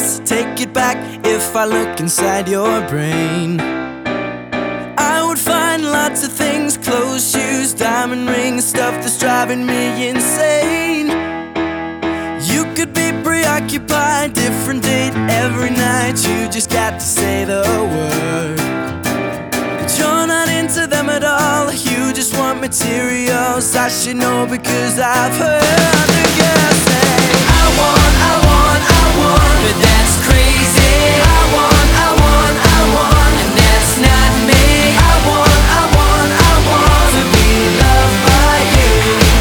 guess, take it back. If I look inside your brain, I would find lots of things: clothes, shoes, diamond rings, stuff that's driving me insane. You could be preoccupied, different date every night. You just got to say the word. But you're not into them at all. You just want materials. I should know because I've heard the girls say, I want, I want, I want, but that's crazy. I want, I want, I want, and that's not me. I want, I want, I want to be loved by you.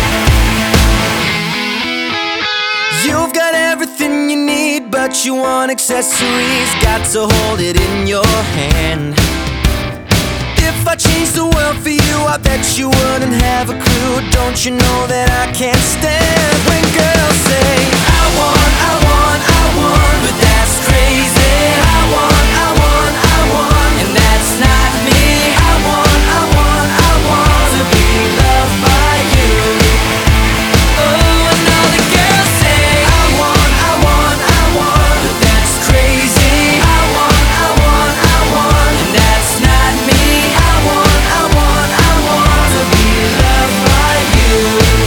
You've got everything you need, but you want accessories. Got to hold it in your hand. If I changed the world for you, I bet you wouldn't have a clue. Don't you know that I can't stand when girls say, I want, I want, I want, but that's crazy. I want, I want, I want, and that's not me. I want, I want, I want to be loved by you. Oh, and all the girls say, I want, I want, I want, but that's crazy. I want, I want, I want, and that's not me. I want, I want, I want to be loved by you.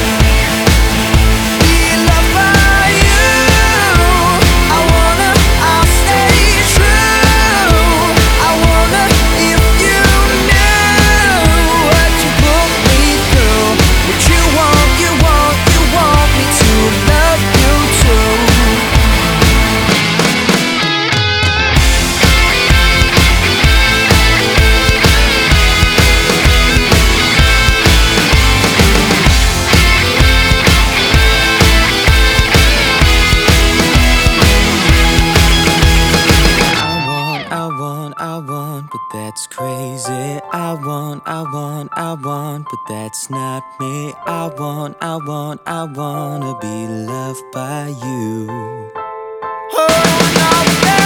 Be loved by you. I wanna, I'll stay true. I wanna, if you knew what you put me through. What you want, you want, you want me to love you too. I want, but that's crazy. I want, but that's not me. I want, I wanna be loved by you. Oh, no,